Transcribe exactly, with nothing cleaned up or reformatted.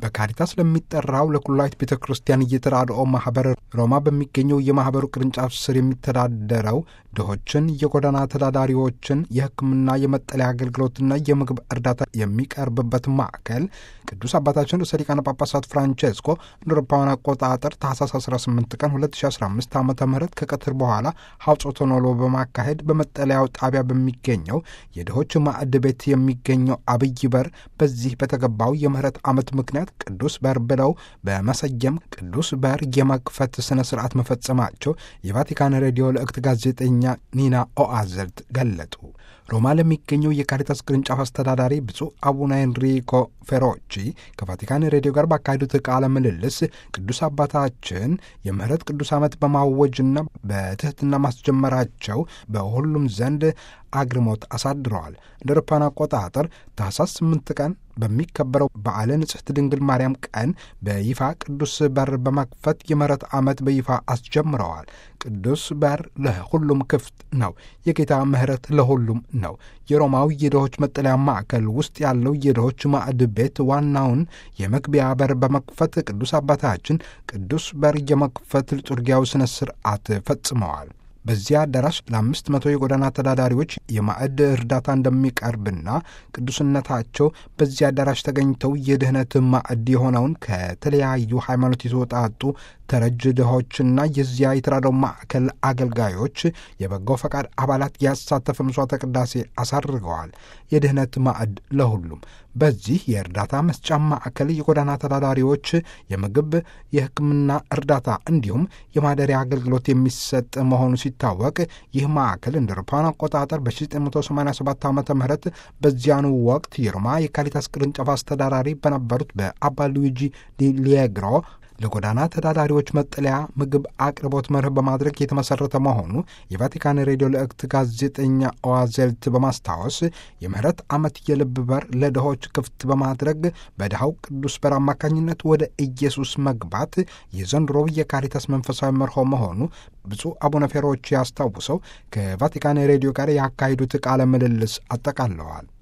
በካሪታስ ለሚጠራው ለኩላዊት ቤተ ክርስቲያን እየተራድኦ ማህበር ሮማ በሚገኘው የማህበሩ ቅርንጫፍ ስር የሚተዳደረው ድሆችን፣ የጎዳና ተዳዳሪዎችን የሕክምና የመጠለያ አገልግሎትና የምግብ እርዳታ የሚቀርብበት ማዕከል ቅዱስ አባታችን ርዕሰ ሊቃነ ጳጳሳት ፍራንቼስኮ እንደ አውሮፓውያን አቆጣጠር ታህሳስ አስራ ስምንት ቀን ሁለት ሺህ አስራ አምስት ዓመተ ምህረት ከቀትር በኋላ ሐውጾተ ኖሎ በማካሄድ በመጠለያው ጣቢያ በሚገኘው የድሆች ማዕድ ቤት የሚገኘው አብይ በር በዚህ በተገባው የምህረት ዓመት ምክንያት ቅዱስ በር ብለው በመሰየም ቅዱስ በር የመክፈት ስነ ስርዓት መፈጸማቸው የቫቲካን ሬዲዮ ልእክት ጋዜጠኛ ኒና ኦአዘልት ገለጡ። ሮማ ለሚገኘው የካሪታስ ቅርንጫፍ አስተዳዳሪ ብፁዕ አቡነ ኤንሪኮ ፌሮቺ ከቫቲካን ሬዲዮ ጋር ባካሄዱት ቃለ ምልልስ ቅዱስ አባታችን የምህረት ቅዱስ ዓመት በማወጅና በትህትና ማስጀመራቸው በሁሉም ዘንድ አግርሞት አሳድረዋል። እንደ አውሮፓውያን አቆጣጠር ታህሳስ ስምንት ቀን በሚከበረው በዓለ ንጽሕት ድንግል ማርያም ቀን በይፋ ቅዱስ በር በመክፈት የምህረት ዓመት በይፋ አስጀምረዋል። ቅዱስ በር ለሁሉም ክፍት ነው። የጌታ ምህረት ለሁሉም ነው። የሮማዊ የድሆች መጠለያ ማዕከል ውስጥ ያለው የድሆች ማዕድ ቤት ዋናውን የመግቢያ በር በመክፈት ቅዱስ አባታችን ቅዱስ በር የመክፈት ሊturgiያዊ ስነ ስርዓት ፈጽመዋል። በዚያ አዳራሽ ለአምስት መቶ የጎዳና ተዳዳሪዎች የማዕድ እርዳታ እንደሚቀርብና ቅዱስነታቸው በዚያ አዳራሽ ተገኝተው የድህነት ማዕድ የሆነውን ከተለያዩ ሃይማኖት የተወጣጡ ተረጅ ድሆችና የዚያ የተራድኦ ማዕከል አገልጋዮች የበጎ ፈቃድ አባላት ያሳተፈ መስዋዕተ ቅዳሴ አሳርገዋል። የድህነት ማዕድ ለሁሉም በዚህ የእርዳታ መስጫ ማዕከል የጎዳና ተዳዳሪዎች የምግብ፣ የሕክምና እርዳታ እንዲሁም የማደሪያ አገልግሎት የሚሰጥ መሆኑ ሲታወቅ ይህ ማዕከል እንደ አውሮፓውያን አቆጣጠር በዘጠኝ መቶ ሰማንያ ሰባት ዓመተ ምህረት በዚያኑ ወቅት የሮማ የካሪታስ ቅርንጫፍ አስተዳዳሪ በነበሩት በአባ ሉዊጂ ዲ ሊግሮ ለጎዳና ተዳዳሪዎች መጠለያ ምግብ አቅርቦት መርህ በማድረግ የተመሰረተ መሆኑ የቫቲካን ሬዲዮ ልእክት ጋዜጠኛ ኦአዘልት በማስታወስ የምህረት ዓመት የልብ በር ለድሆች ክፍት በማድረግ በድሃው ቅዱስ በር አማካኝነት ወደ ኢየሱስ መግባት የዘንድሮው የካሪታስ መንፈሳዊ መርሆ መሆኑ ብፁዕ አቡነ ፌሮቺ ያስታውሰው ከቫቲካን ሬዲዮ ጋር ያካሄዱት ቃለ ምልልስ አጠቃለዋል።